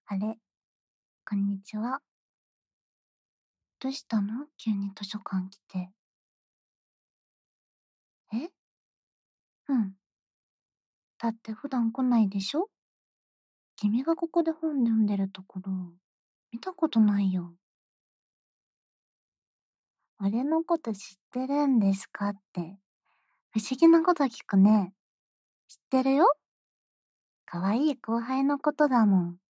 あれ、こんにちは。どうしたの急に図書館来て。え？うん。だって普段来ないでしょ？君がここで本読んでるところ、見たことないよ。俺のこと知ってるんですかって。不思議なこと聞くね。知ってるよ。可愛い後輩のことだもん。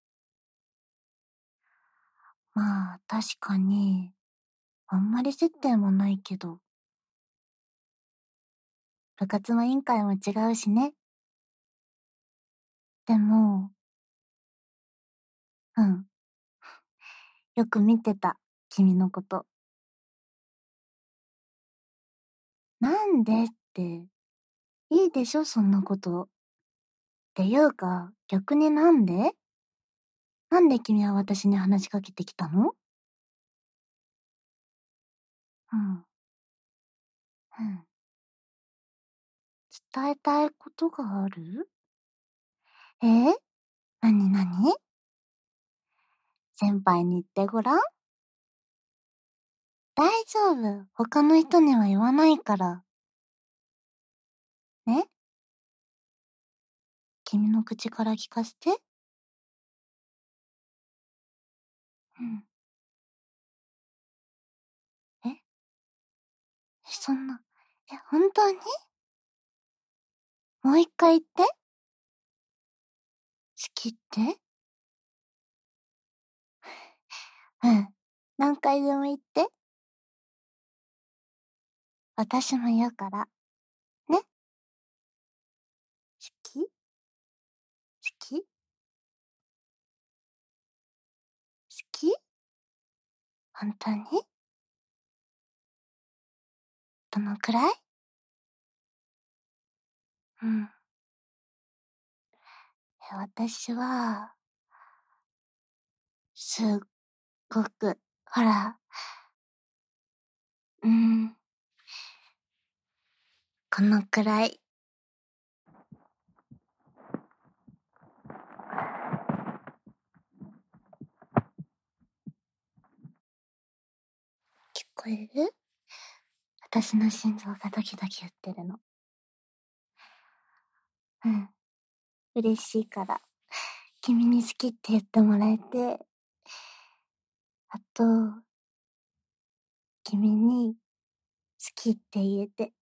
まあ、確かに、あんまり接点はないけど。部活も委員会も違うしね。でも、うん。よく見てた、君のこと。なんでって、いいでしょ、そんなこと。っていうか、逆になんで君は私に話しかけてきたの？うん。うん。伝えたいことがある？なになに？先輩に言ってごらん。大丈夫。他の人には言わないから。ね？君の口から聞かせて。うん。え、そんな、本当に？もう一回言って。好きって？うん。何回でも言って。私も言うから。ね？好き？好き？好き？本当に？どのくらい？うん。私は、すっごく、ほら、うん、このくらい。聞こえる？私の心臓がドキドキ言ってるの。うん。嬉しいから。君に好きって言ってもらえて、あと、君に好きって言えて。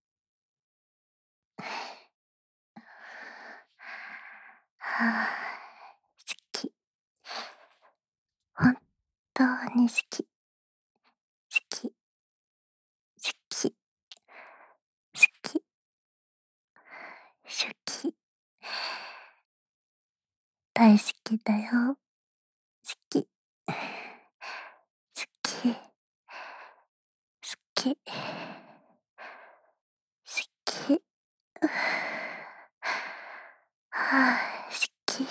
はぁ、好き。本当に好き。好き。好き。好き。好き。大好きだよ。好き。好き。好き。好き。はぁ、好き。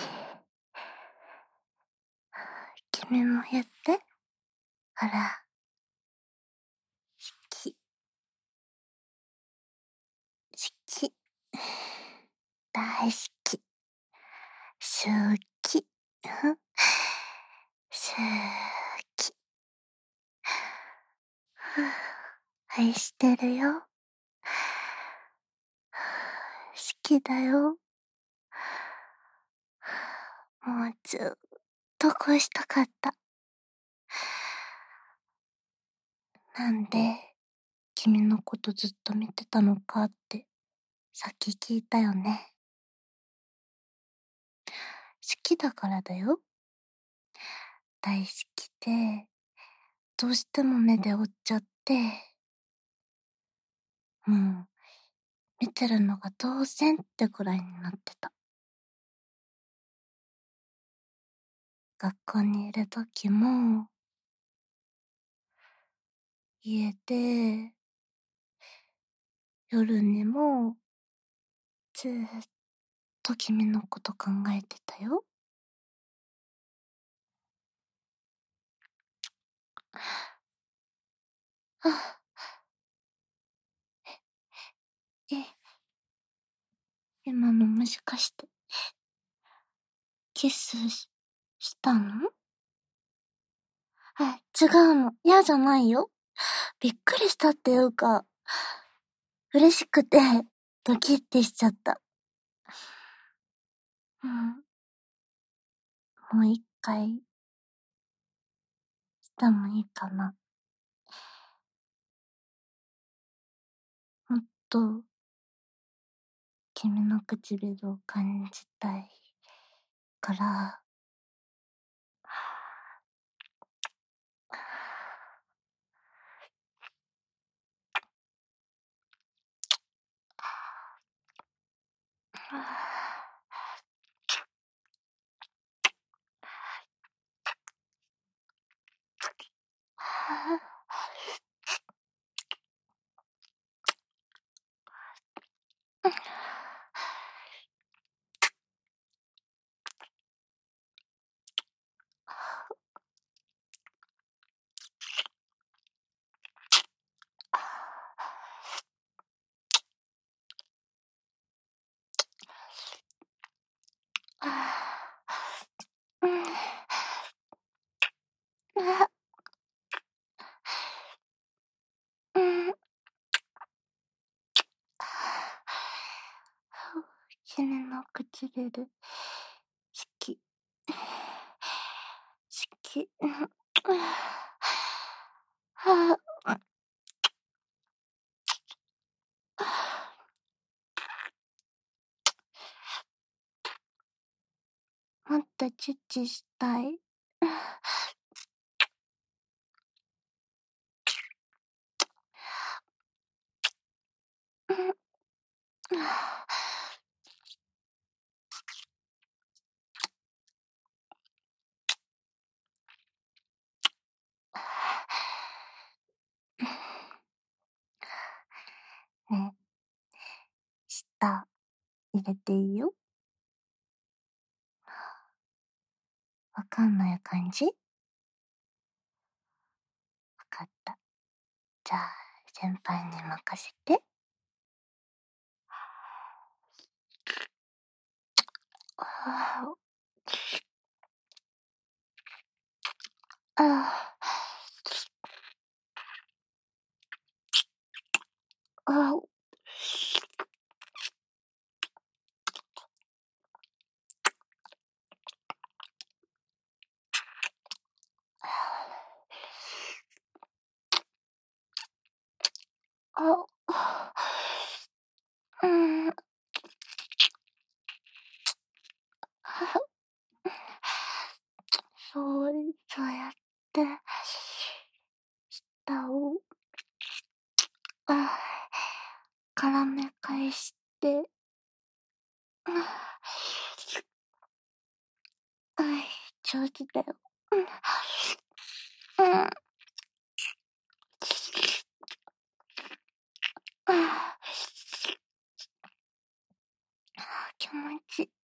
君も言って。ほら。好き。好き。大好き。好き。好き。愛してるよ。好きだよ。もうずっとこうしたかった。なんで君のことずっと見てたのかってさっき聞いたよね。好きだからだよ。大好きで、どうしても目で追っちゃって、もう見てるのが当然ってくらいになってた。学校にいる時も、家で、夜にも、ずーっと君のこと考えてたよ。あ、え、今のもしかして、キスしたの？違うの。嫌じゃないよ。びっくりしたっていうか、嬉しくて、ドキッてしちゃった。もう一回、してもいいかな。もっと、君の唇を感じたいから、君の唇、好き。好き。もっとチュッチュしたい。ね、舌入れていいよ。わかんない感じ？わかった。じゃあ、先輩に任せて。ああ、ああ、うん、そうやって、舌を、絡め返して、上手だよ。気持ちいい。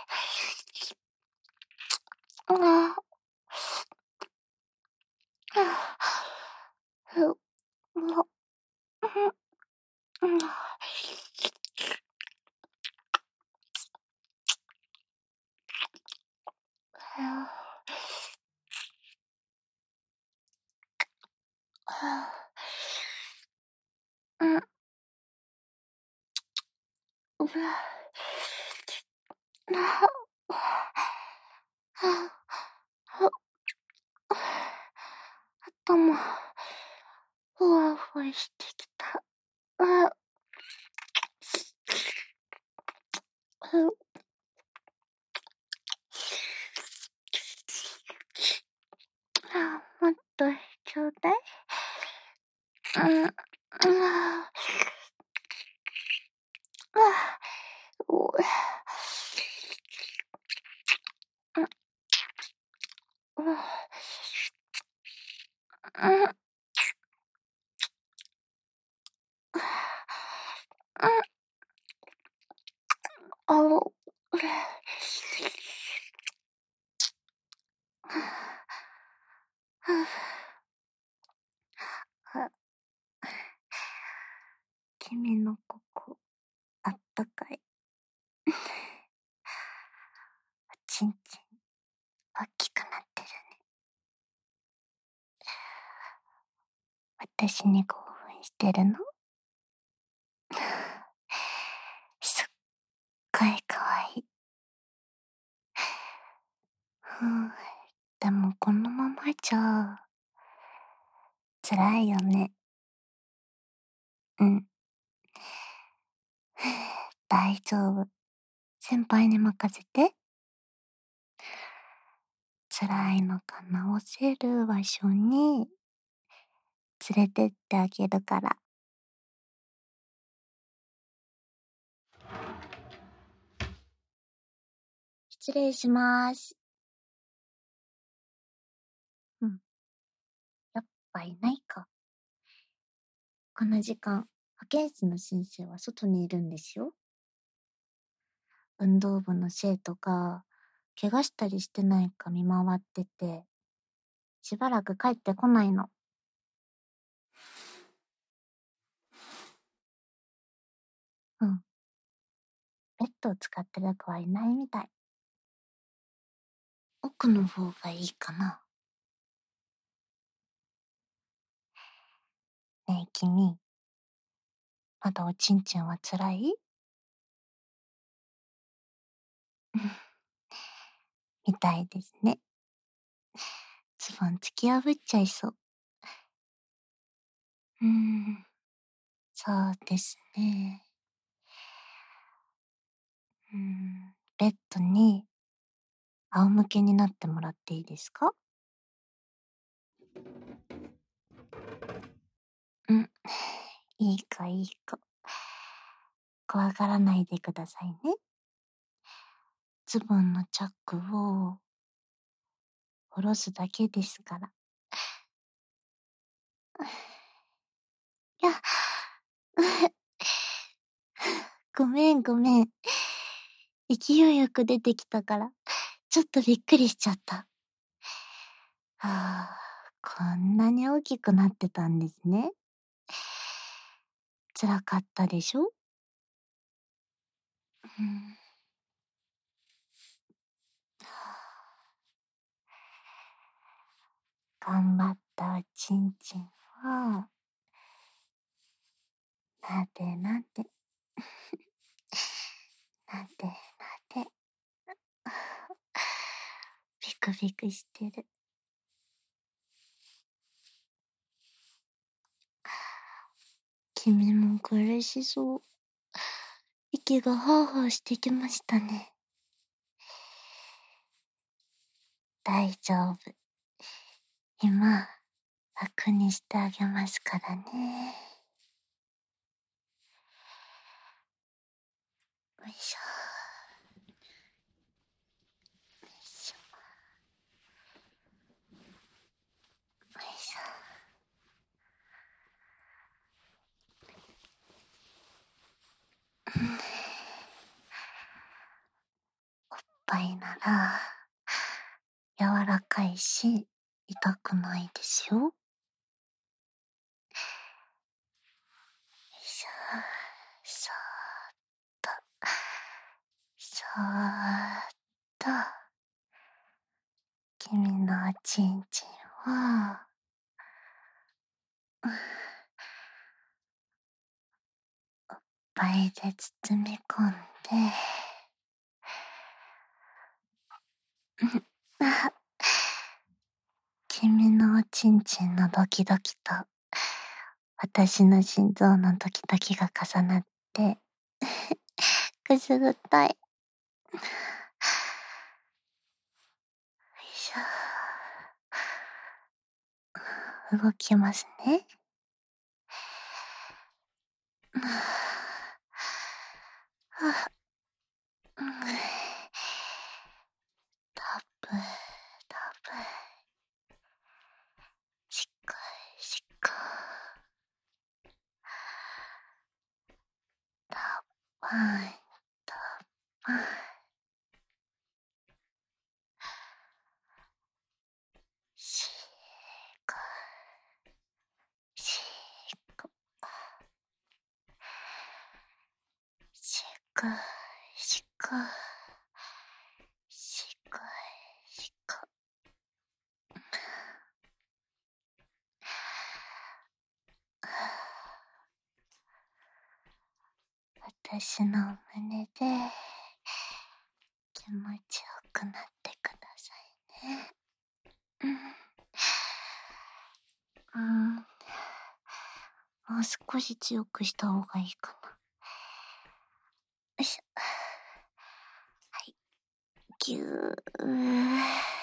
頭、ふわふわしてきた。もっとちょうだい。君のここ、あったかい。ちんちん、飽き私に興奮してるの？すっごいかわいい。でもこのままじゃ、辛いよね。うん。大丈夫。先輩に任せて。辛いのが治せる場所に連れてってあげるから。失礼します。やっぱいないか。この時間、保健室の先生は外にいるんですよ。運動部の生徒が、怪我したりしてないか見回ってて、しばらく帰ってこないの。ベッドを使ってる子はいないみたい。奥の方がいいかな。ねえ君、まだおちんちんは辛い？みたいですね。ズボン突き破っちゃいそう。そうですね。ベッドに仰向けになってもらっていいですか？いい子いい子。怖がらないでくださいね。ズボンのチャックを下ろすだけですから。いや、ごめんごめん。勢いよく出てきたから、ちょっとびっくりしちゃった。こんなに大きくなってたんですね。辛かったでしょ？頑張ったおちんちんを、なでなで、なでなで、ビクビクしてる。君も苦しそう。息がハーハーしてきましたね。大丈夫。今、楽にしてあげますからね。よいしょ。よいしょ。よいしょ。おっぱいなら、柔らかいし、痛くないですよ。よいしょ。そーっと、そーっと、君のおちんちんを、おっぱいで包み込んで、君のおちんちんのドキドキと、私の心臓のドキドキが重なって、くすぐったい。よいしょ。動きますね。タップ、タップ。しっかりしっかり。タッパン、タッパン。しっかり、しっかり。しっかり、しっかり。しっかり、しっかり。 私の胸で気持ちよくなってくださいね。もう少し強くした方がいいかな。よいしょ。はい。ぎゅー。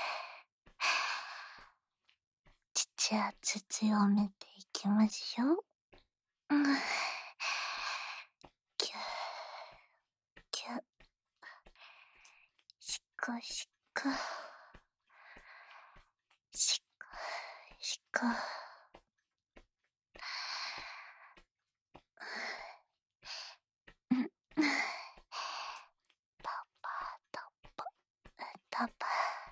乳圧強めていきますよ。ぎゅー。ぎゅー。しこしこ。しこしこ。パパタパタパ。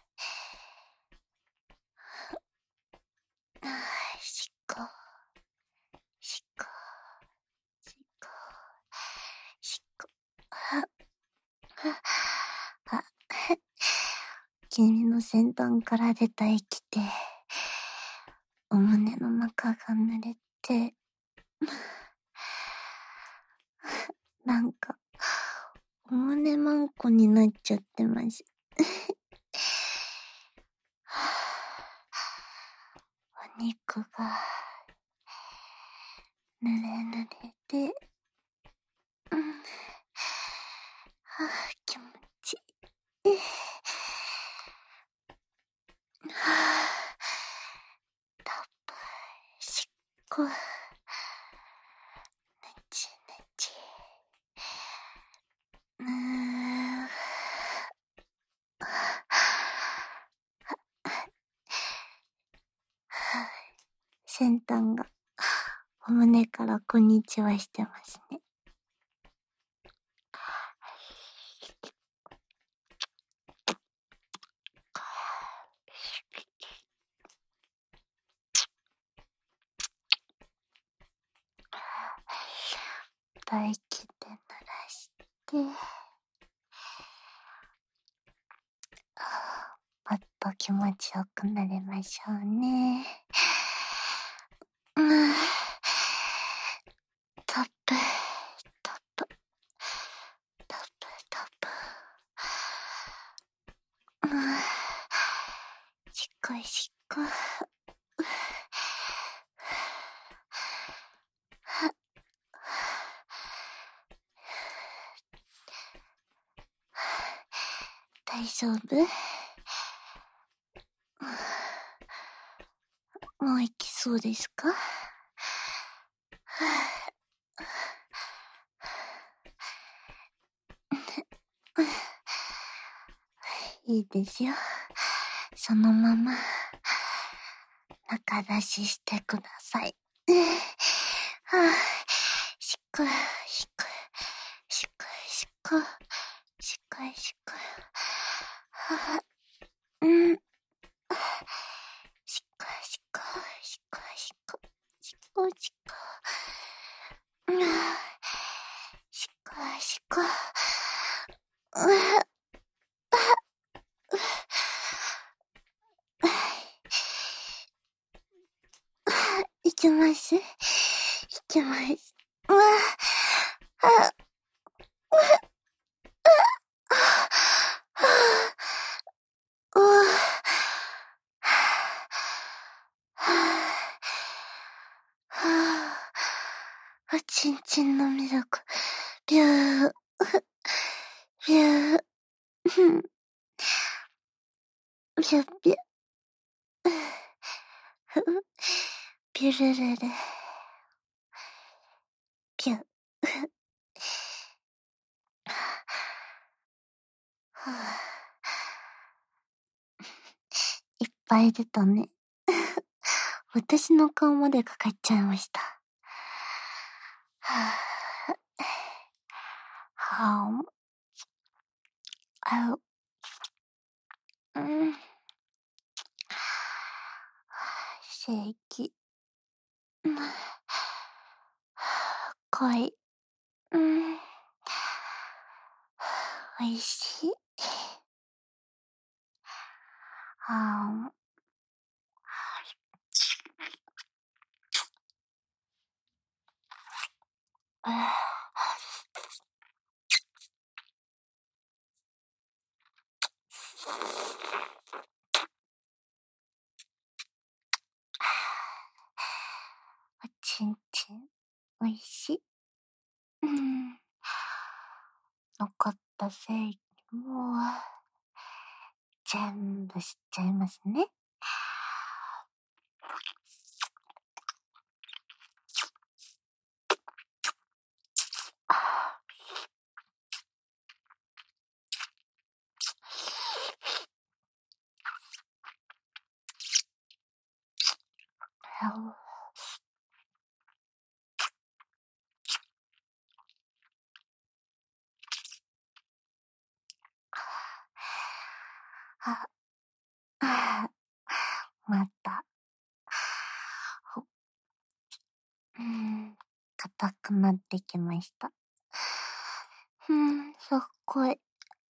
しこしこしこしこ。君の先端から出た液でお胸の中が濡れて、なんかお胸マンコになっちゃってます。お肉が濡れ濡れで、気持ちいい。タップしっこ。ねちねち。先端がお胸からこんにちはしてますね。唾液で濡らして、もっと気持ちよくなりましょうね。タップタップタップタップ。しっこいしっこ。大丈夫？もう行きそうですか？いいですよ。そのまま中出ししてください。しっこしっこしっこしっこしっこしっこ。しっこしっこしっこしっこしっこしっこ。しっこしっこ。いきます。いきます。ちんちんのミルク、ビュー、ビュー、ビュービュー、ビュルルル、ビュー。いっぱい出たね。私の顔までかかっちゃいました。はぁ、あう、正義、恋、おいしい。 おいしい。残った正義も全部吸っちゃいますね。また。硬くなってきました。すっごい。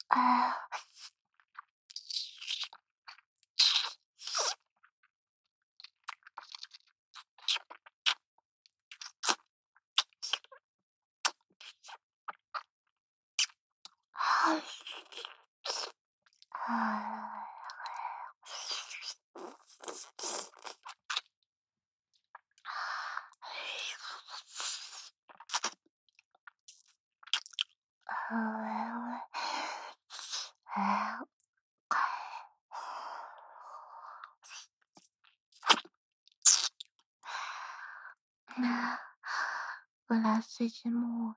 裏筋も、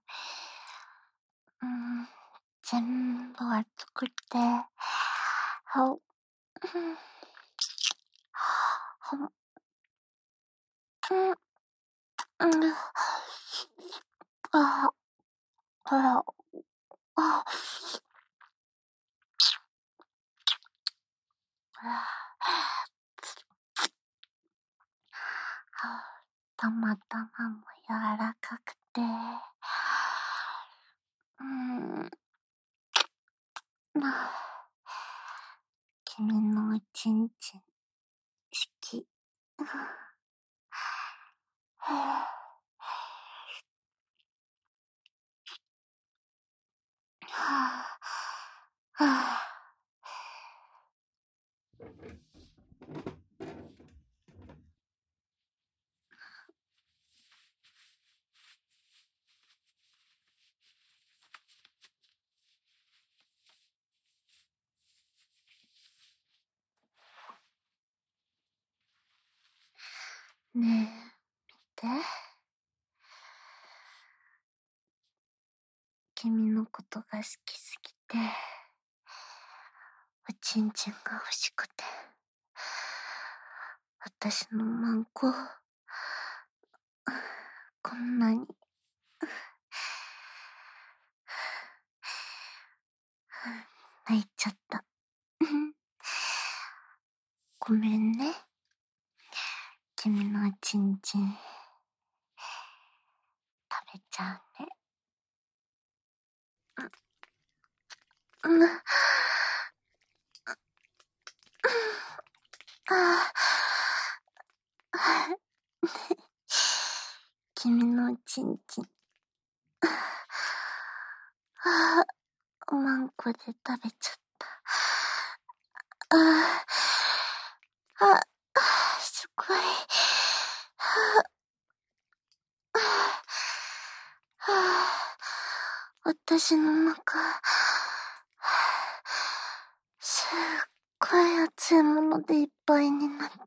全部熱くて、たまたまも柔らかくて、君のおちんちん好き。ねえ、見て。君のことが好きすぎて、おちんちんが欲しくて、私のマンコ、こんなに、泣いちゃった。ごめんね。君のおちんちん、食べちゃうね。君のおちんちん、マンコで食べちゃった。すごい。私の中、すっごい熱いものでいっぱいになって、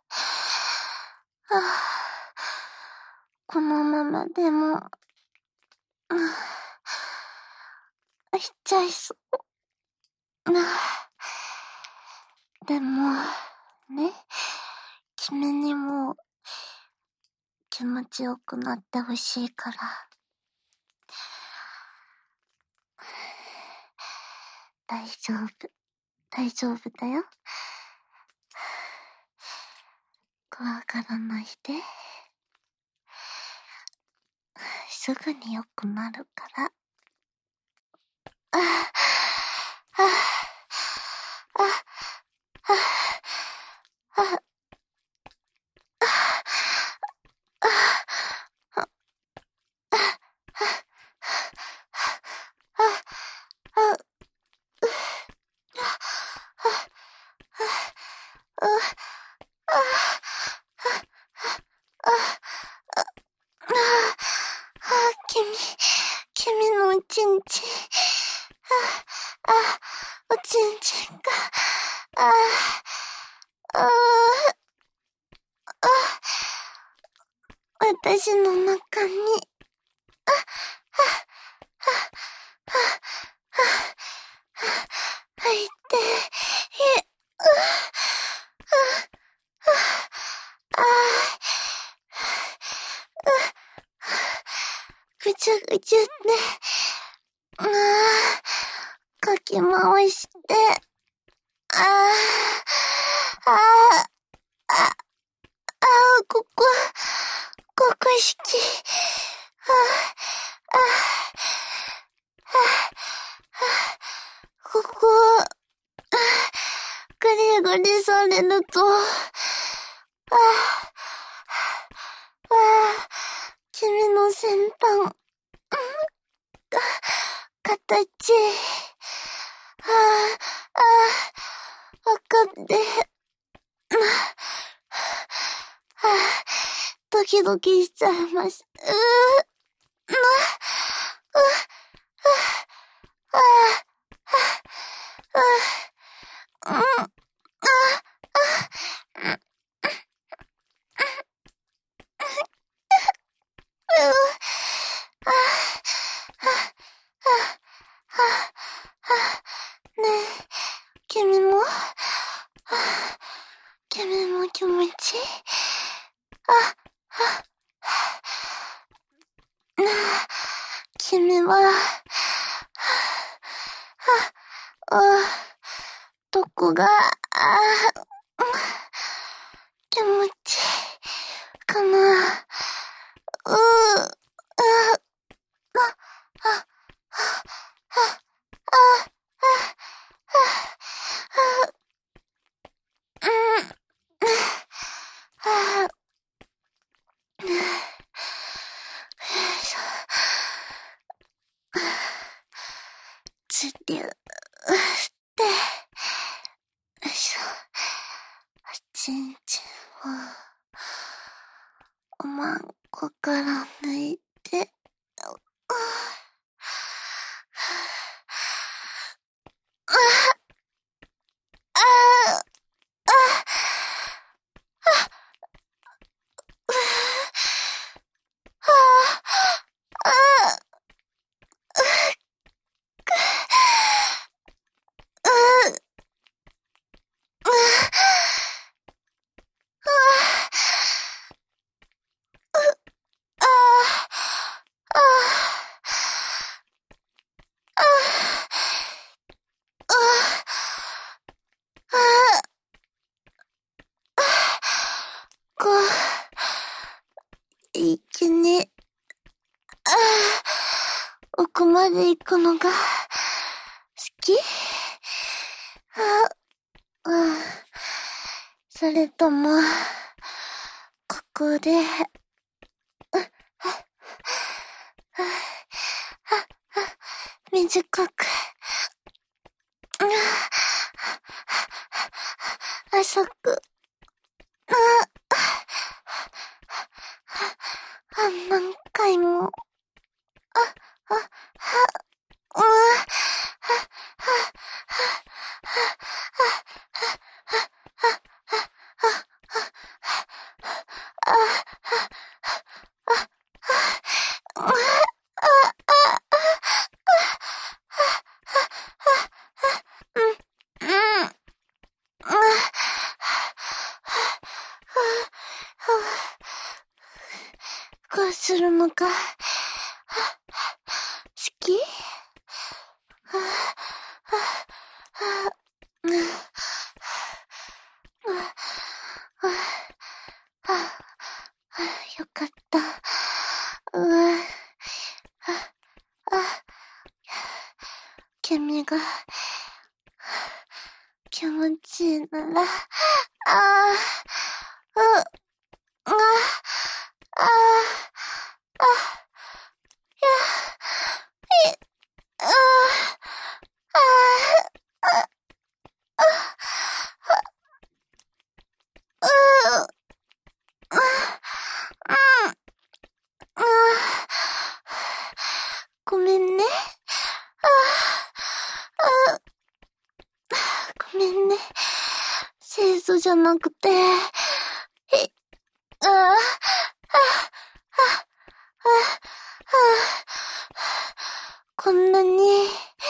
このままでも、しちゃいそう。でも、ね、君にも気持ちよくなってほしいから。大丈夫。大丈夫だよ。怖がらないで。すぐに良くなるから。 んちん。おちんちんが。私の中に。入って、ぐちゃぐちゃって、かき回して、ここ好き。ここ、ぐりぐりされると、君の先端、形、わかって、ドキドキしちゃいます。ねえ、君も気持ちいい？君は、どこが、気持ちいいかな。つりゅーって、ちんちんを、おまんこから抜いて、一気に、奥まで行くのが、好き？それとも、ここで、短く、浅く、何回も、こうするのが、好き？よかった。君が気持ちいいなら、ごめんね。 嘘じゃなくて、こんなに、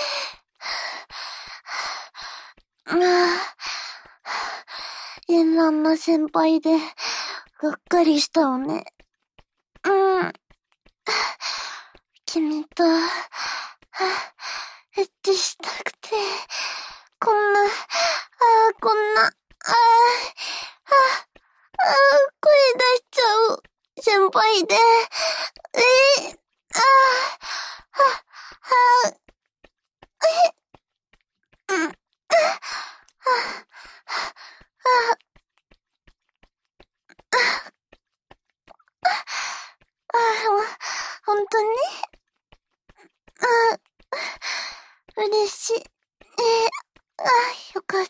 円蘭な先輩で、がっかりしたわね。君と、エッチしたくて、こんな、こんな、声出しちゃう、先輩で、本当に嬉しい。よかった。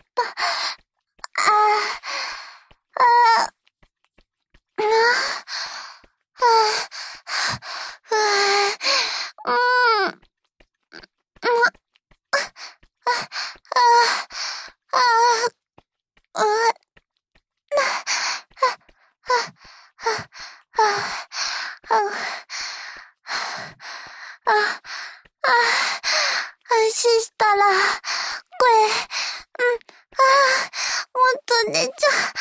安心したら、声、もっと出ちゃ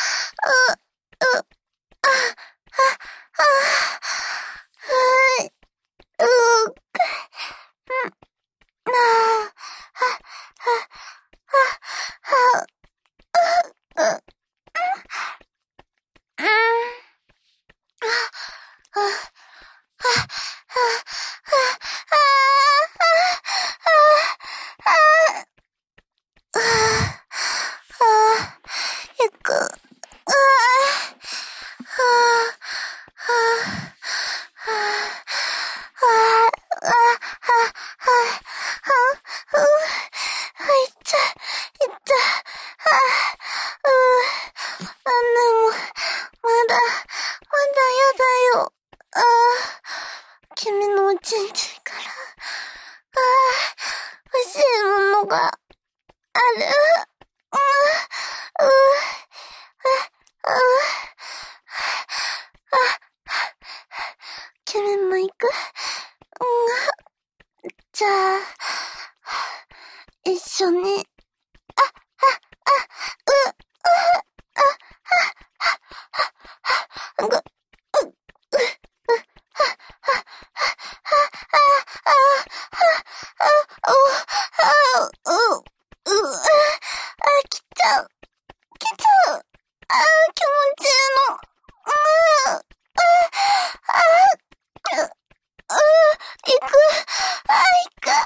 君のおちんちんから、欲しいものがある。君も行く？じゃあ、一緒に。来ちゃう。気持ちいいの。行く。行く。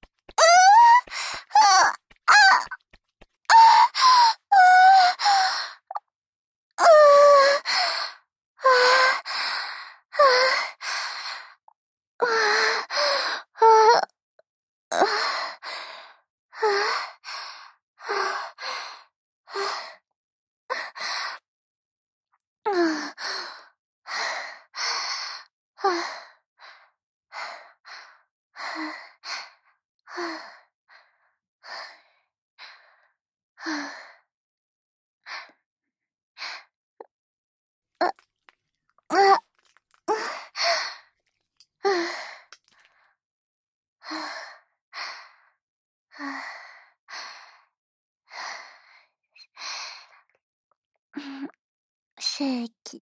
精液、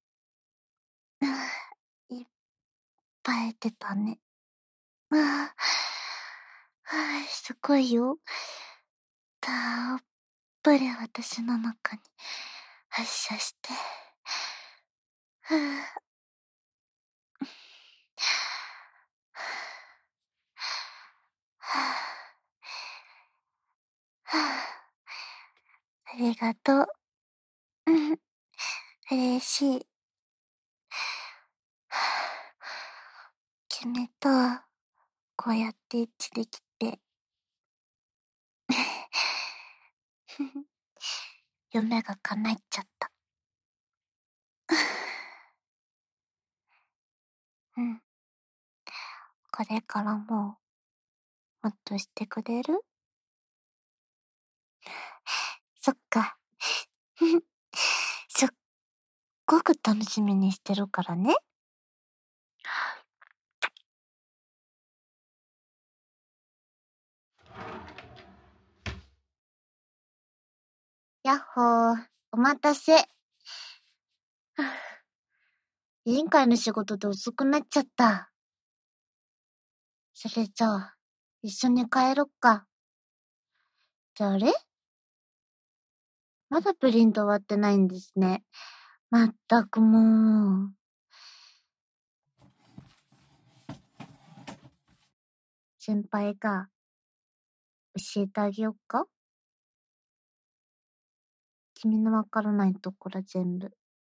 いっぱい出たね。すごいよ。たっぷり私の中に発射して。ありがとう。嬉しい。君と、こうやって一致できて。夢が叶っちゃった。これからも、もっとしてくれる？そっか。 すっごく楽しみにしてるからね。やっほー、お待たせ。委員会の仕事で遅くなっちゃった。それじゃあ、一緒に帰ろっか。じゃあ、あれまだプリント終わってないんですね。まったくもう。先輩が教えてあげよっか？君のわからないところ全部。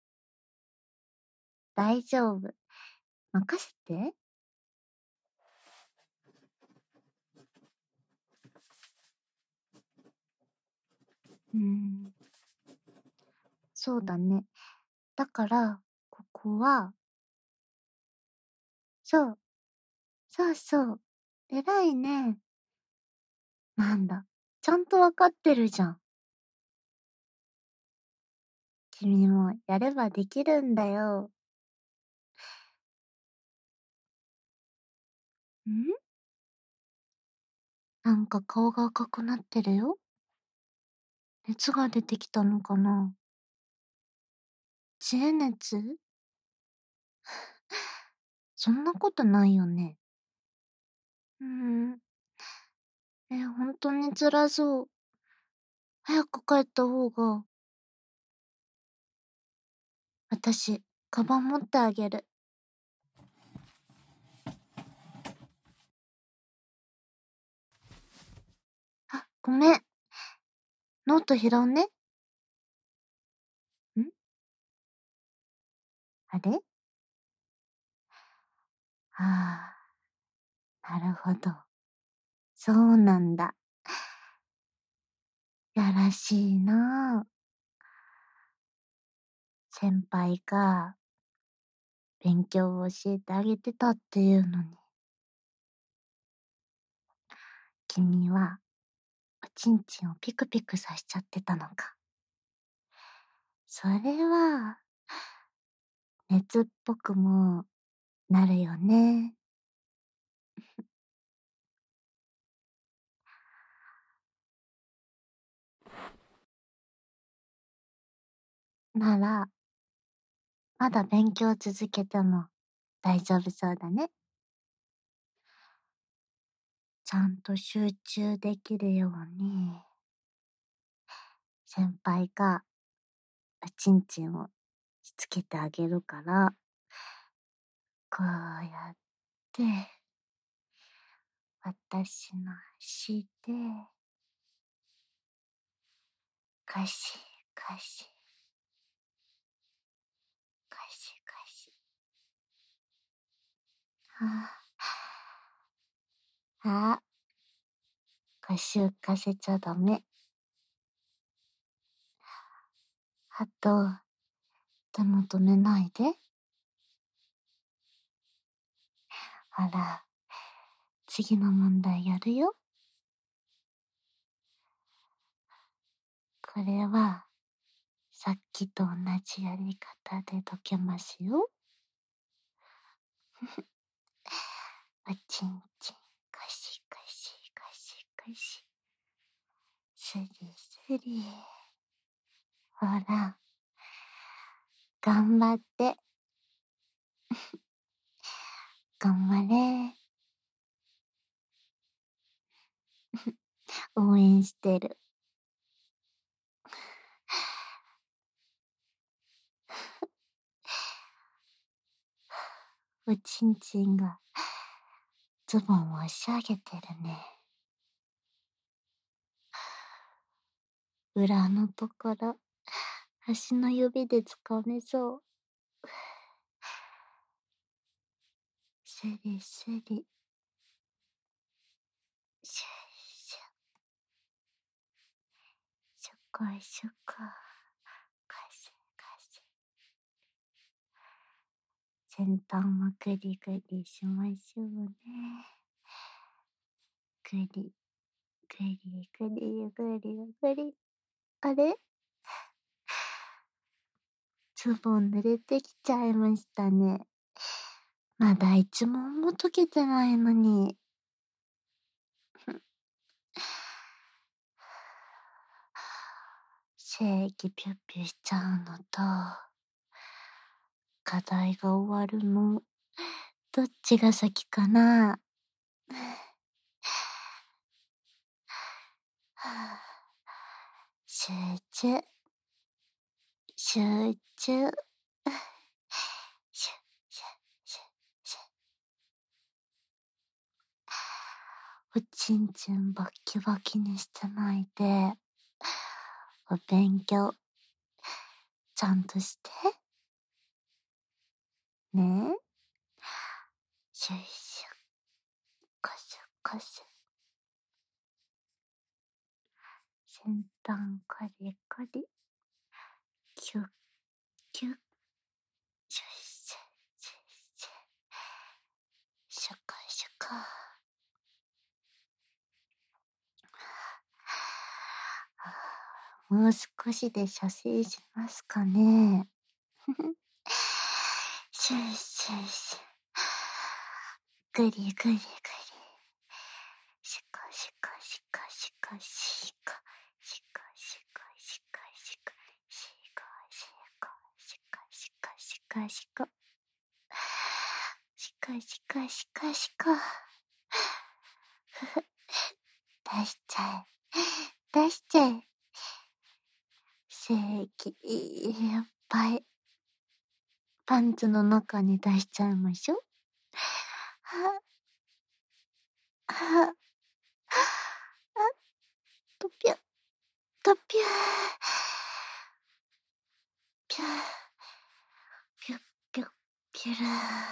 大丈夫。任せて。そうだね。だから、ここは、そう、そうそう。偉いね。なんだ、ちゃんとわかってるじゃん。君もやればできるんだよ。なんか顔が赤くなってるよ。熱が出てきたのかな？知恵熱？そんなことないよね。本当に辛そう。早く帰った方が。私、カバン持ってあげる。あ、ごめん。ノート拾うね。あれ？ああ、なるほど。そうなんだ。やらしいなぁ。先輩が勉強を教えてあげてたっていうのに。君はおちんちんをピクピクさしちゃってたのか。それは、熱っぽくもなるよね。なら、まだ勉強続けても大丈夫そうだね。ちゃんと集中できるように、先輩がおちんちんをしつけてあげるから、こうやって、私の足で、かし、かし、かし、かし。あ、腰浮かせちゃダメ。あと、手も止めないで。ほら、次の問題やるよ。これは、さっきと同じやり方で解けますよ。おちんちん、かしかしかしかし。すりすり。ほら、頑張って。頑張れ。応援してる。おちんちんがズボンを押し上げてるね。裏のところ、足の指でつかめそう。すりすり。シュッシュッ。シュコシュコ。かしかし。先端もグリグリしましょうね。グリ、グリグリグリグリ。あれ？ ズボン濡れてきちゃいましたね。まだ一問も解けてないのに。正義ピュッピュしちゃうのと、課題が終わるの、どっちが先かな。集中、集中。シュッシュッシュッシュッ。おちんちんバッキバキにしてないで、お勉強、ちゃんとして。ねえ。シュッシュッ、カシュカシュ。先端カリカリ。キュッキュッ。シュッシュッシュッシュッ。シュカシュカ。もう少しで射精しますかね。シュッシュッシュッ。グリグリグリ。シカシカシカシカシカ。シカシカシカシカ。シカシカシカシカシカシカ。シカシカシカシカ。出しちゃえ。出しちゃえ。正義いっぱいパンツの中に出しちゃいましょう。ははとぴゅとぴゅぴゅぴゅぴゅぴゅる。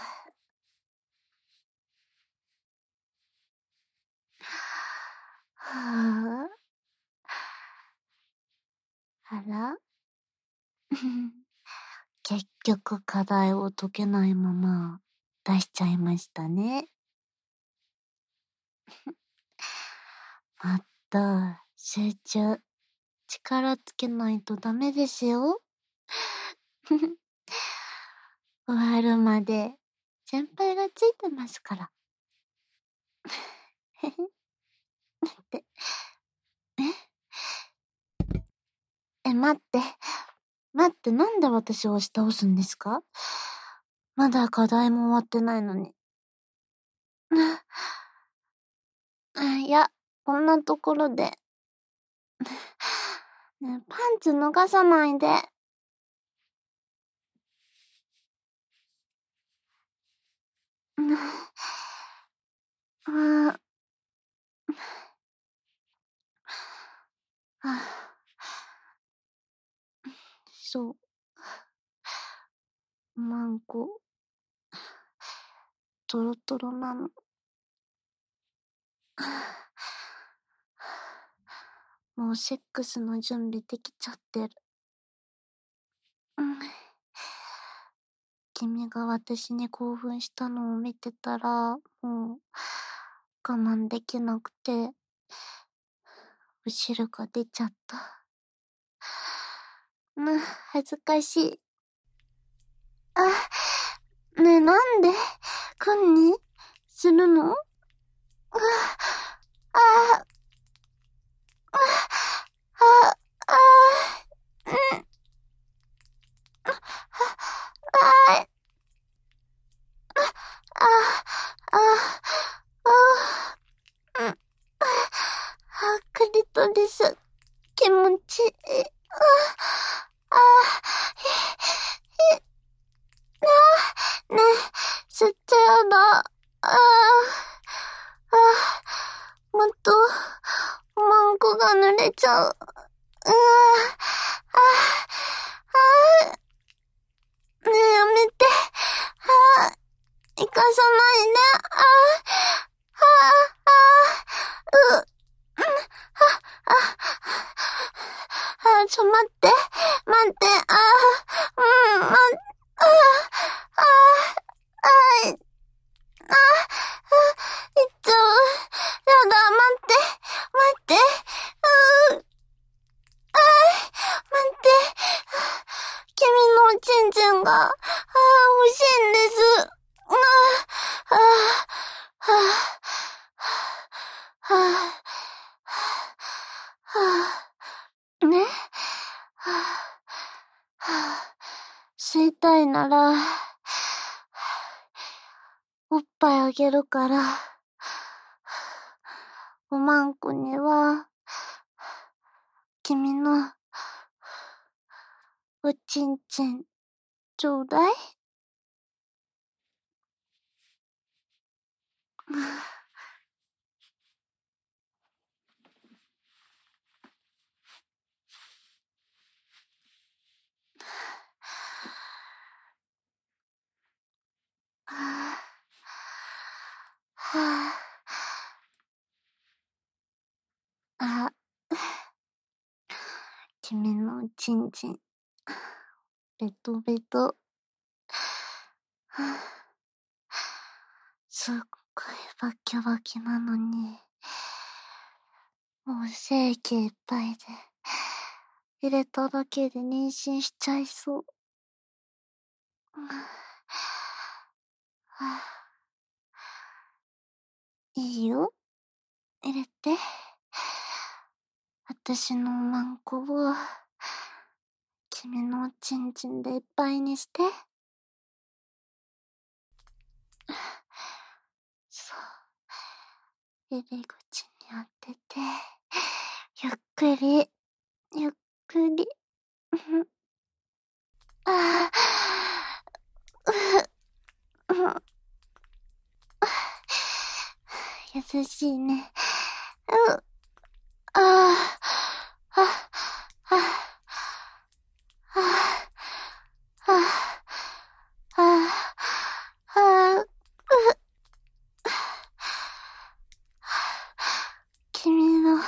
はあ。あら結局課題を解けないまま出しちゃいましたね。まった集中、力つけないとダメですよ。終わるまで先輩がついてますから。って待って。待って、なんで私を押し倒すんですか？まだ課題も終わってないのに。いや、こんなところで。ねえ、パンツ脱がさないで。そう。マンコ、トロトロなの。もうセックスの準備できちゃってる。君が私に興奮したのを見てたら、もう我慢できなくて、お汁が出ちゃった。恥ずかしい。ねえ、なんで君にするの？クリトリス、気持ちいい。ねえ、吸っちゃやだ。もっと、マンコが濡れちゃう。ねえ、やめて。行かさないで。ちょ、待って。待って。いっちゃう。やだ、待って。待って。待って。君のおちんたいなら、おっぱいあげるから、おまんこには、君の、おちんちん、ちょうだい？あ、君のおちんちん、ベトベト。すっごいバキバキなのに、もう精液いっぱいで、入れただけで妊娠しちゃいそう。いいよ。入れて。私のマンコを、君のおちんちんでいっぱいにして。そう。入り口に当てて、ゆっくり、ゆっくり。ああ、優しいね。ああ、あ、あ、あ、あ、あ、あ、君の、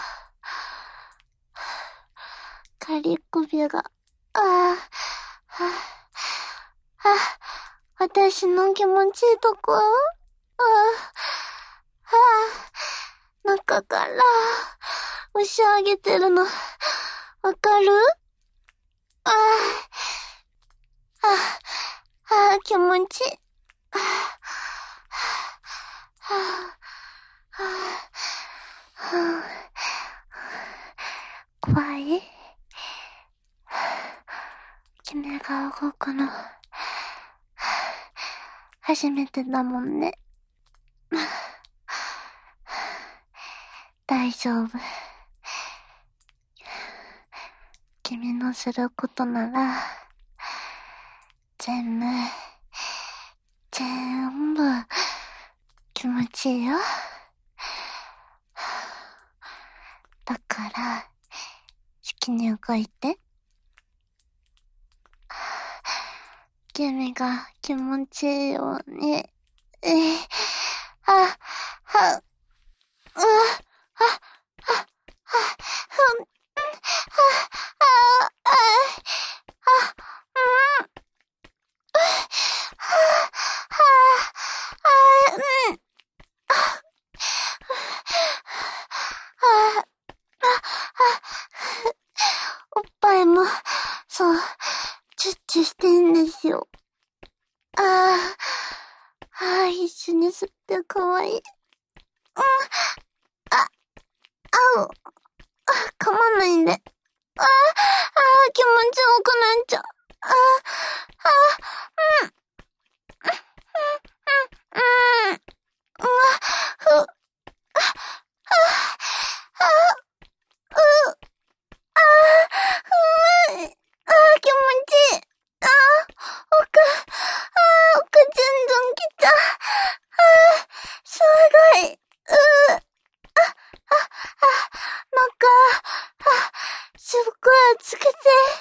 仮首が、私の気持ちいいとこ、中から、押し上げてるの、わかる？気持ちいい。怖い？君が動くの、初めてだもんね。大丈夫。君のすることなら、全部、気持ちいいよ。だから、好きに動いて。君が気持ちいいように。おっぱいも、そう、チュッチュしてんですよ。一緒に吸ってかわいい。噛まないで。気持ちよくなっちゃう。気持ちいい。奥全然来た。すごい。すっごい熱くて。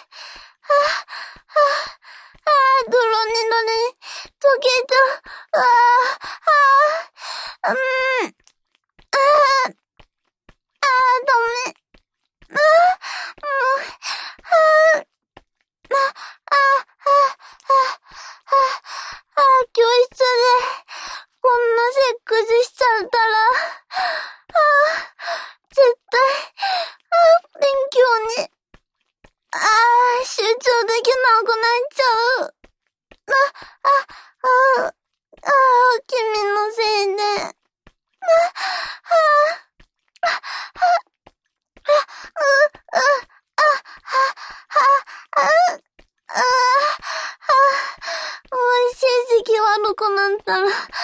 泥に溶けた。ダメ。教室で、こんなセックスしちゃったら、絶対、勉強に、 くなったら、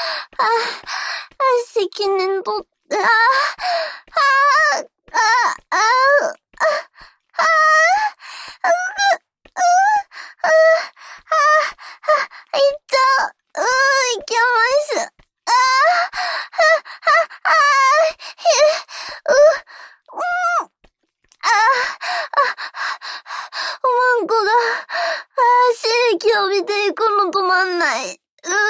責任取って、いっちゃう。いけます。おまんこが、刺激を見ていくの止まんない。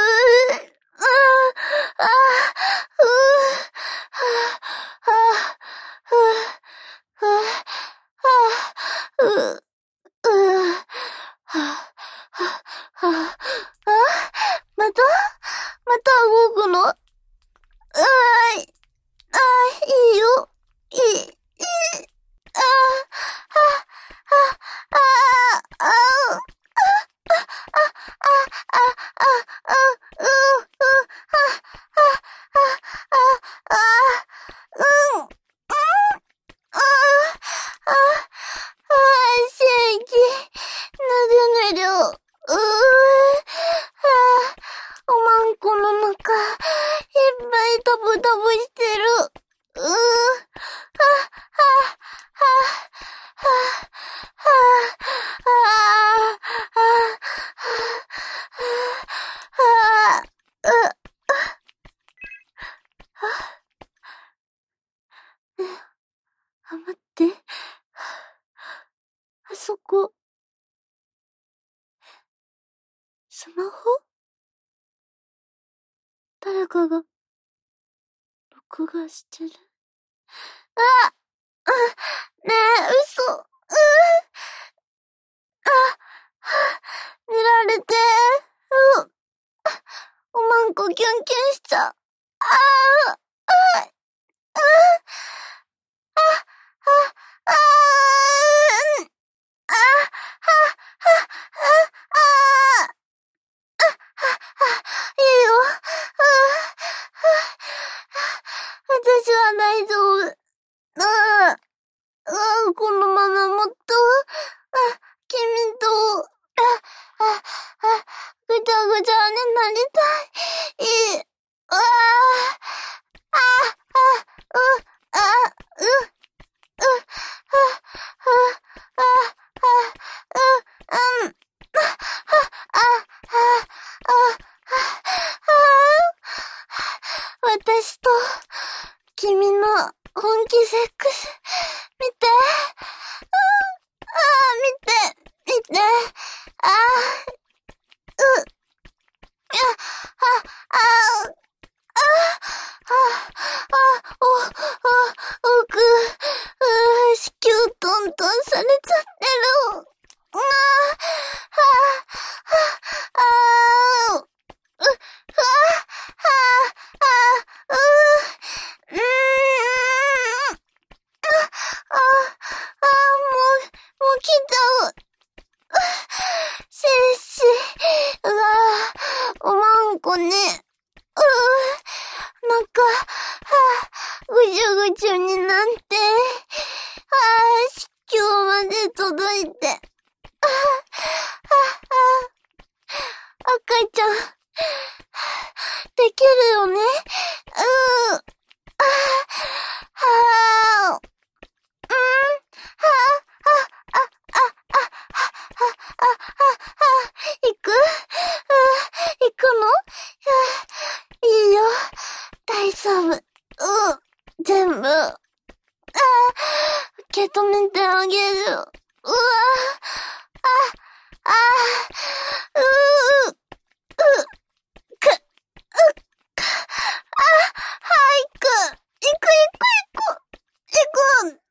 また動くの？いいよ。なでなりょ。おまんこの中、いっぱいタブタブしてる。待って。あそこ。スマホ？誰かが、録画してる。ねえ、嘘。見られて。おまんこキュンキュンしちゃう。いいよ。私は大丈夫。このままもっと、君と、ぐちゃぐちゃになりたい。私と、君の本気セックス、見て。見て。子宮トントンされちゃってる。もう来ちゃう。おまんこね。なんか、ぐちゅぐちゅになって、子宮まで届いて。赤ちゃん、できるよね。行くの？いいよ。大丈夫。全部。受け止めてあげる。行く。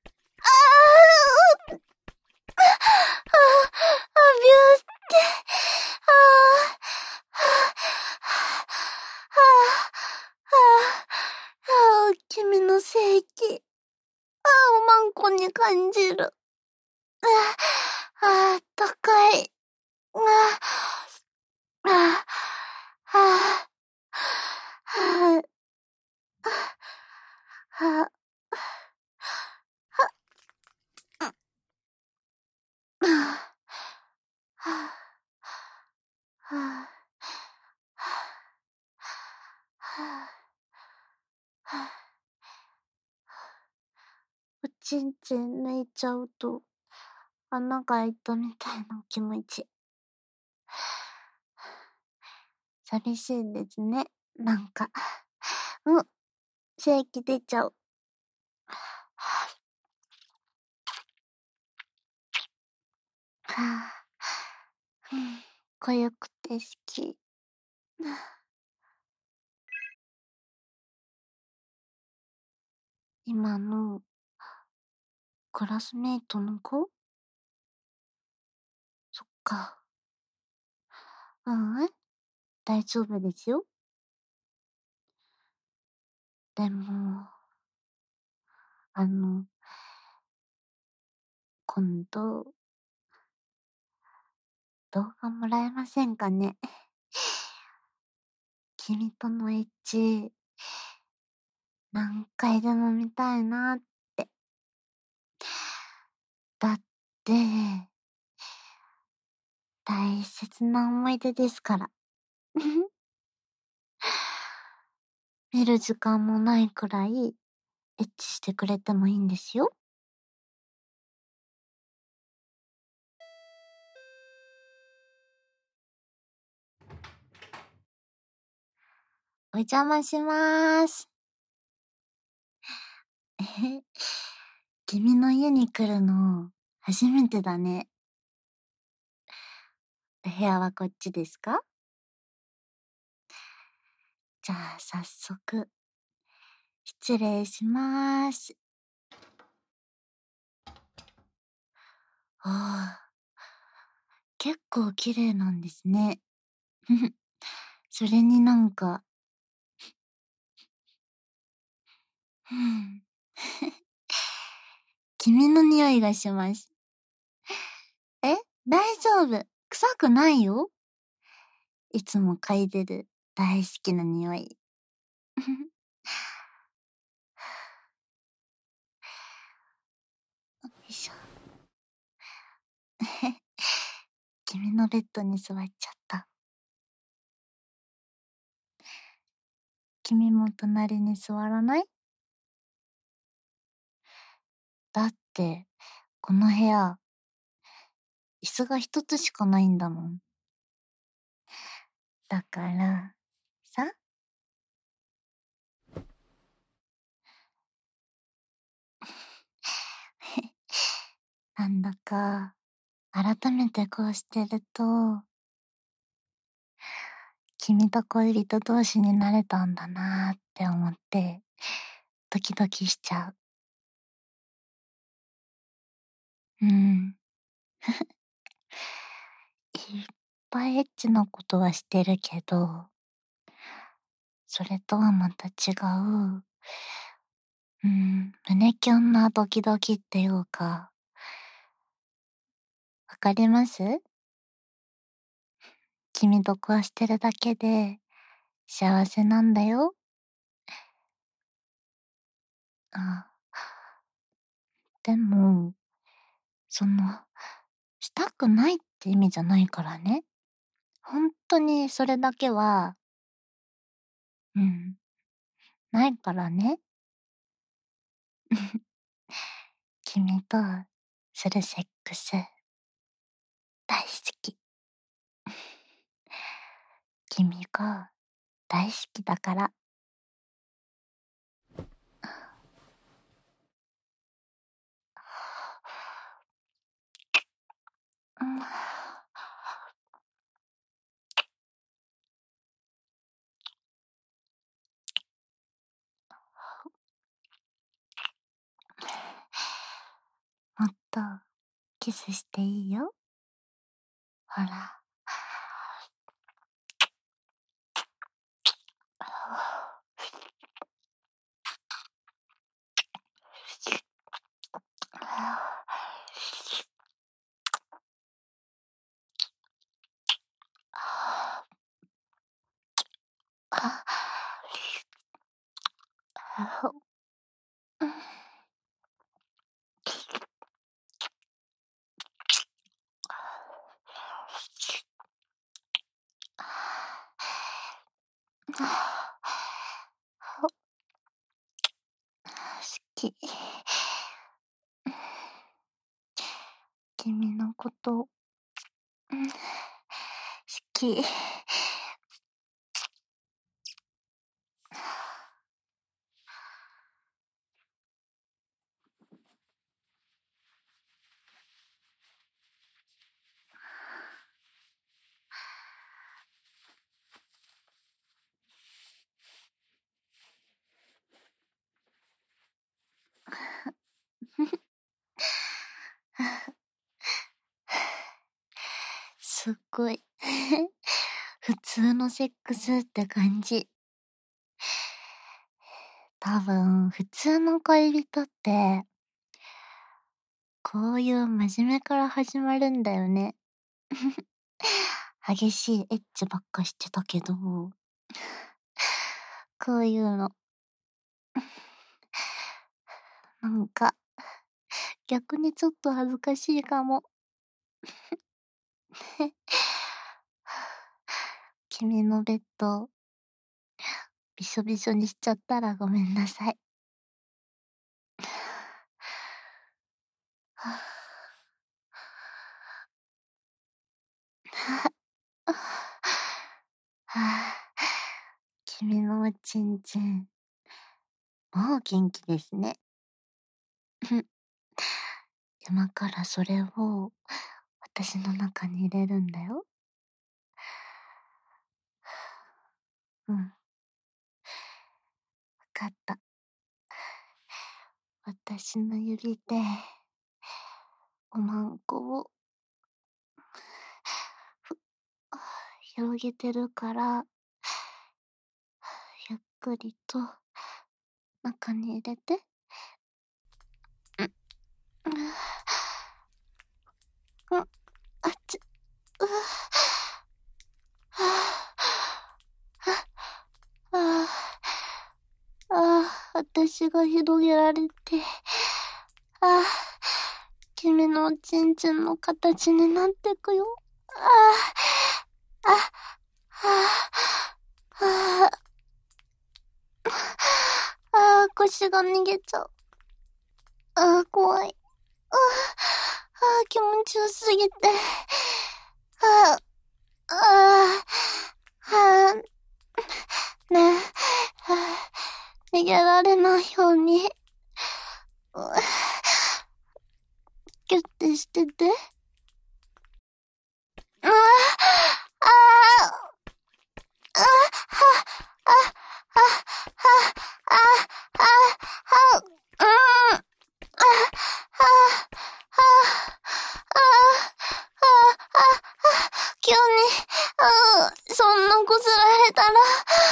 ビューって、君の性器、おまんこに感じる。あったかい。 おちんちん抜いちゃうと穴が開いたみたいな気持ち。寂しいですね。なんか。正気出ちゃう。濃ゆくて好き。今のクラスメイトの子？そっか。大丈夫ですよ。でも、今度、動画もらえませんかね。君とのエッチ、何回でも見たいなって。だって、大切な思い出ですから。見る時間もないくらい、エッチしてくれてもいいんですよ。お邪魔しまーす。君の家に来るの、初めてだね。部屋はこっちですか？じゃあ、早速、失礼しまーす。ああ、結構綺麗なんですね。それになんか、君の匂いがします。え、大丈夫。臭くないよ。いつも嗅いでる大好きな匂い。よいしょ。君のベッドに座っちゃった。君も隣に座らない？だって、この部屋、椅子が一つしかないんだもん。だから、さ、なんだか、改めてこうしてると、君と恋人同士になれたんだなーって思って、ドキドキしちゃう。うん。いっぱいエッチなことはしてるけど、それとはまた違う、胸キュンなドキドキっていうか、わかります？君とこうしてるだけで幸せなんだよ。あ、でも、したくないって意味じゃないからね。本当にそれだけは、うん、ないからね。君とするセックス、大好き。君が大好きだから。うん、もっとキスしていいよ。ほら。好き。 こと、好き。すっごい普通のセックスって感じ。多分、普通の恋人って、こういう真面目から始まるんだよね。激しいエッチばっかしてたけど、こういうの、なんか、逆にちょっと恥ずかしいかも。君のベッド、びしょびしょにしちゃったらごめんなさい。君のおちんちん、もう元気ですね。今からそれを私の中に入れるんだよ。わかった。私の指で、おまんこを、広げてるから、ゆっくりと、中に入れて。あっち、私が広げられて、君のおちんちんの形になってくよ。腰が逃げちゃう。怖い。気持ちよすぎて。ねえ、逃げられないように、ギュッてしてて。急に、そんなこすられたら、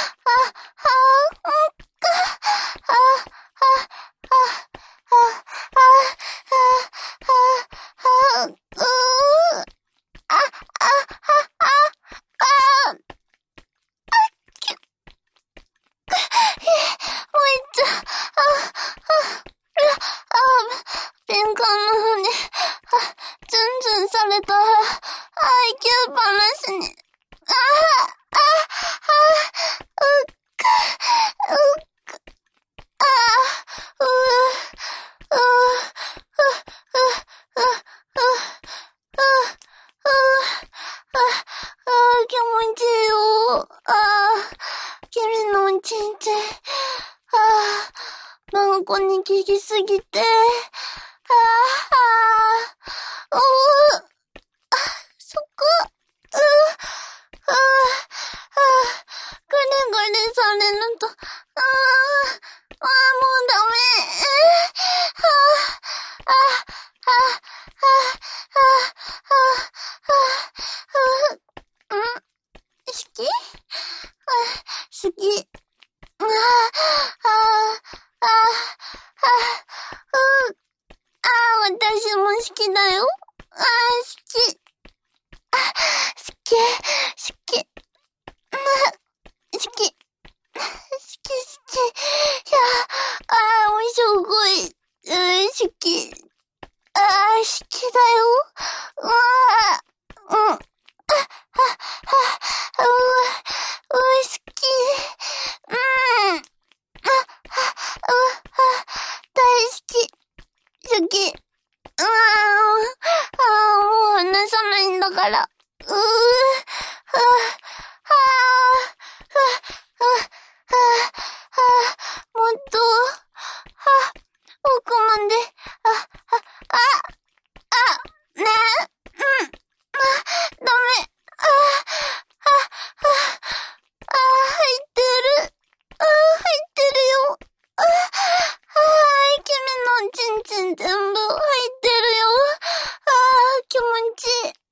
敏感なのに、ツンツンされたら、愛嬌話に、気持ちいいよ。君のおちんちん。なんこに効きすぎて。そこ。ぐれぐれされると、もうダメ。好き？好き。私も好きだよ。好き。好き。好き。好き。好き。いや、もうすごい。好き。好きだよ。好き。大好き。好き。 もう話さないんだから。もっと、奥まで、ねえ、ダメ。入ってる。入ってるよ。君のチンチン全部入ってるよ。気持ちいい。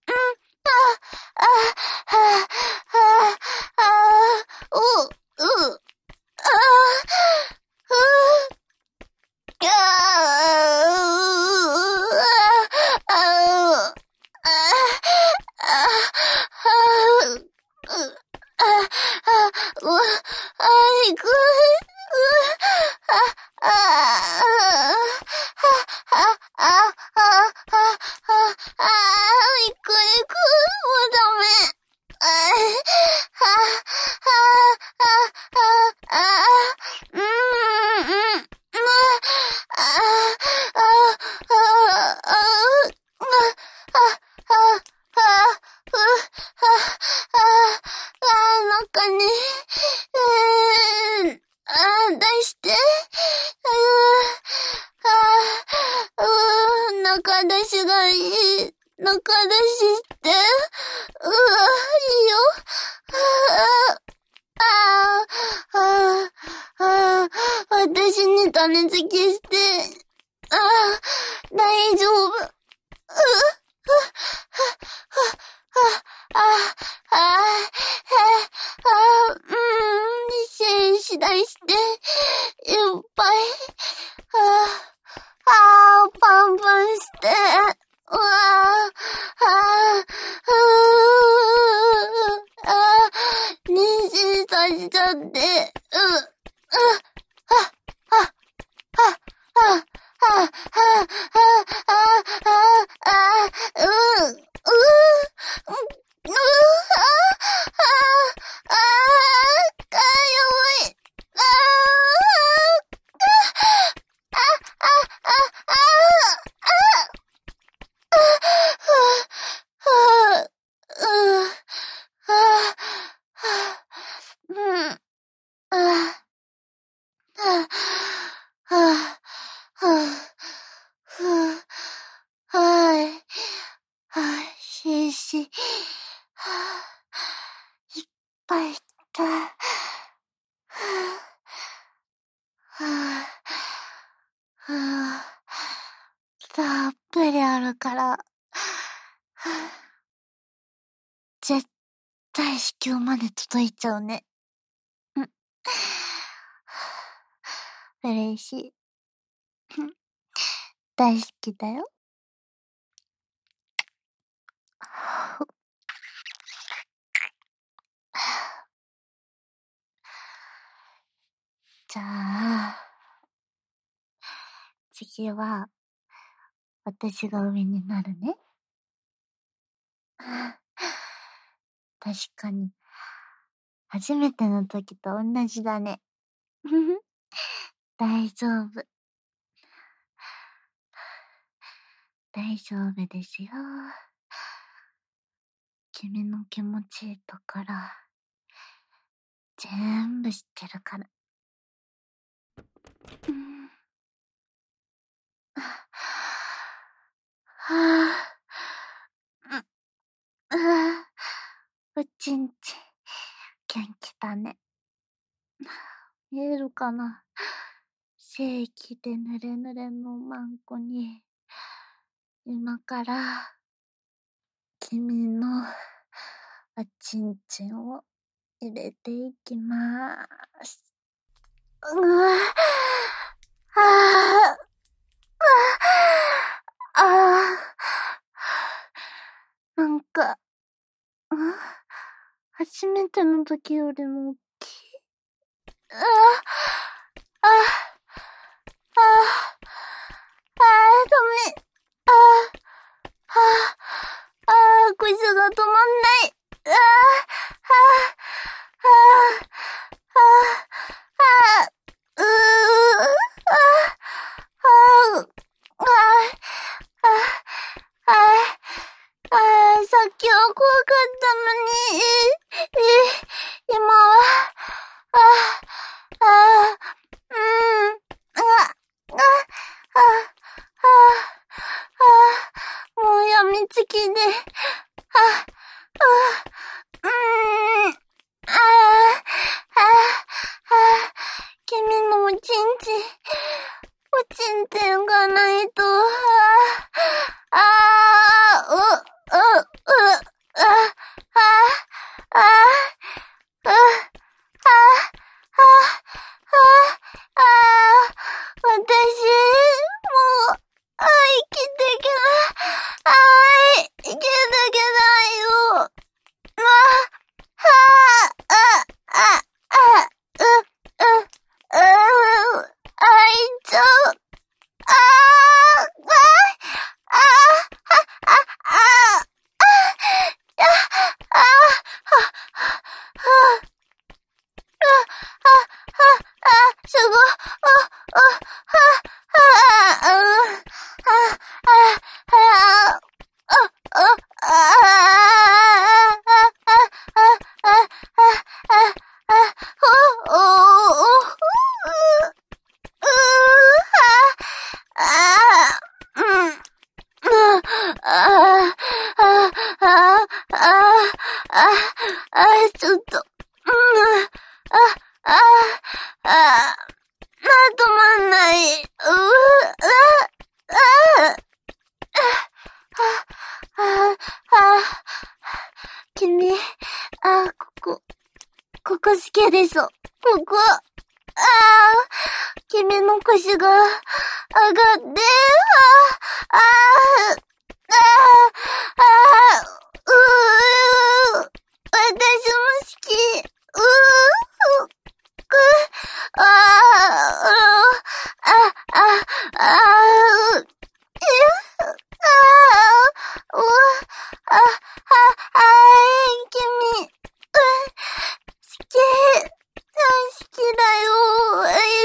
なんかね、出して、中出しがいい。中出しして、いいよ。私に種付けして、大丈夫。しだいして、いっぱい、パンパンして、妊娠させちゃって、いっぱい来た。たっぷりあるから、絶対子宮まで届いちゃうね。嬉しい。大好きだよ。じゃあ、次は、私が上になるね。確かに、初めての時と同じだね。大丈夫。大丈夫ですよ。君の気持ちいいところ、全部知ってるから。おちんちん、元気だね。見えるかな？正規でぬれぬれのマンコに、今から、君のおちんちんを入れていきまーす。なんか、初めての時よりも大きい。ダメ。声が止まんない。 かないと。私、もう、生きていけない。生きていけないよ。開いちゃう。すごい。ちょっと、止まんない。君、ここ好きでしょ。ここ。君の腰が上がって、私も好き。君、好き。好きだよ。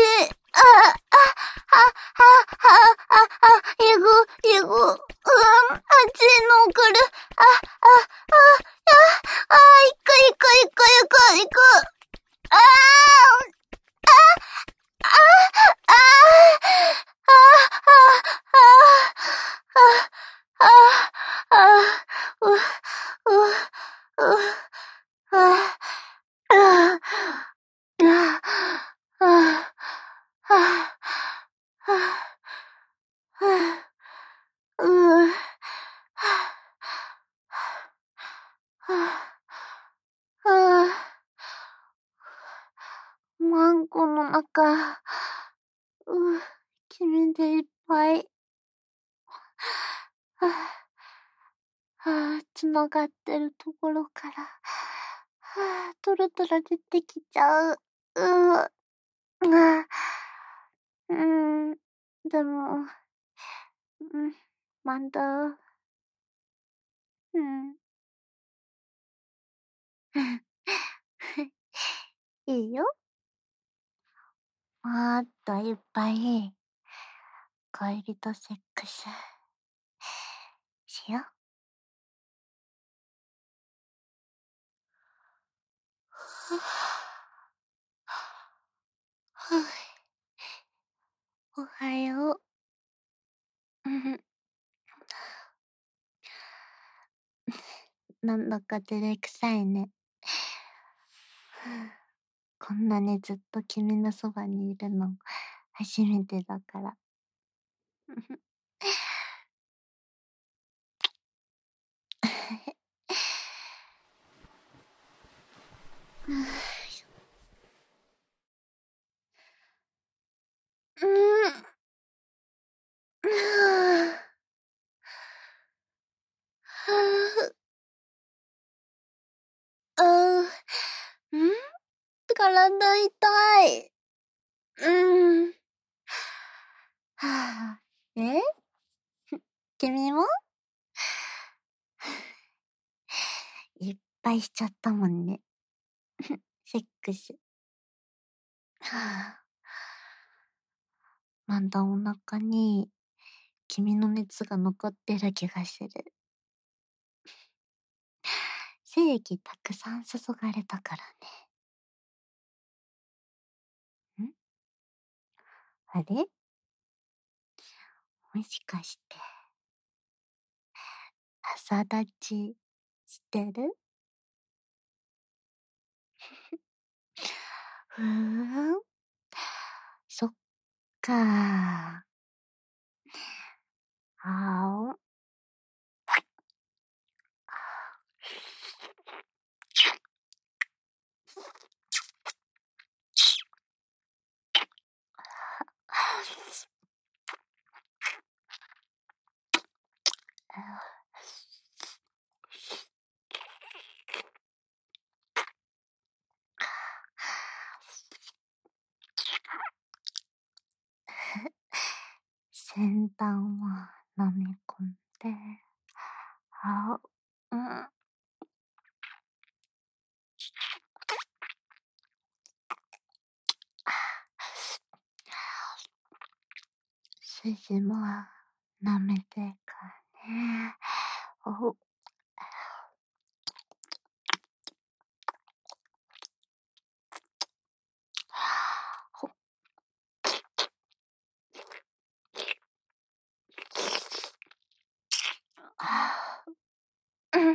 行く。あっちの来る。行く。マンコの中、君でいっぱい。繋がってるところから、トロトロ出てきちゃう。でも、まだ、いいよ。もっといっぱい、恋人セックス、しよう。おはよう。なんだか照れくさいね。こんなにずっと君のそばにいるの初めてだから。体痛い。え君もいっぱいしちゃったもんね。セックス。なんだお腹に君の熱が残ってる気がする。精液たくさん注がれたからね。あれもしかして、朝立ちしてる？そっかあお。先端を飲み込んで、うん。筋も舐めてかね。おほうん。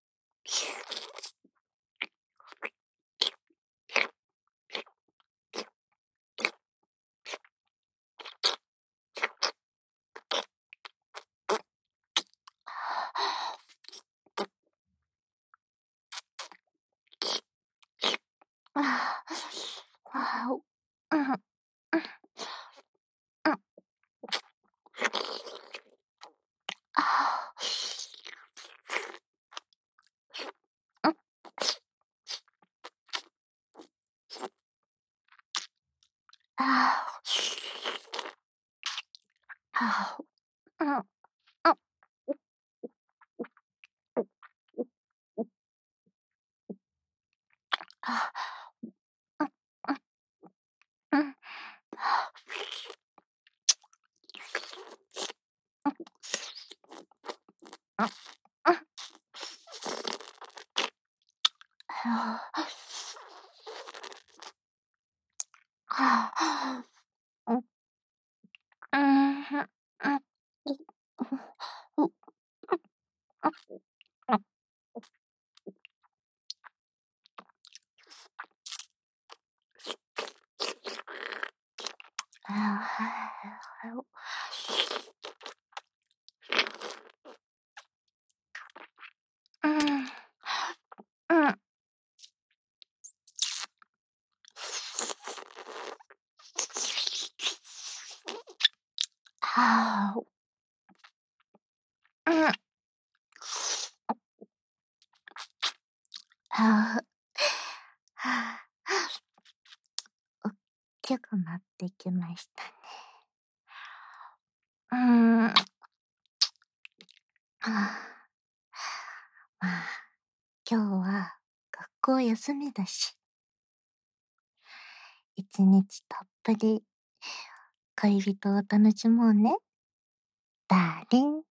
おっきくなってきましたね。まあ、今日は学校休みだし、一日たっぷり恋人を楽しもうね。ダーリン。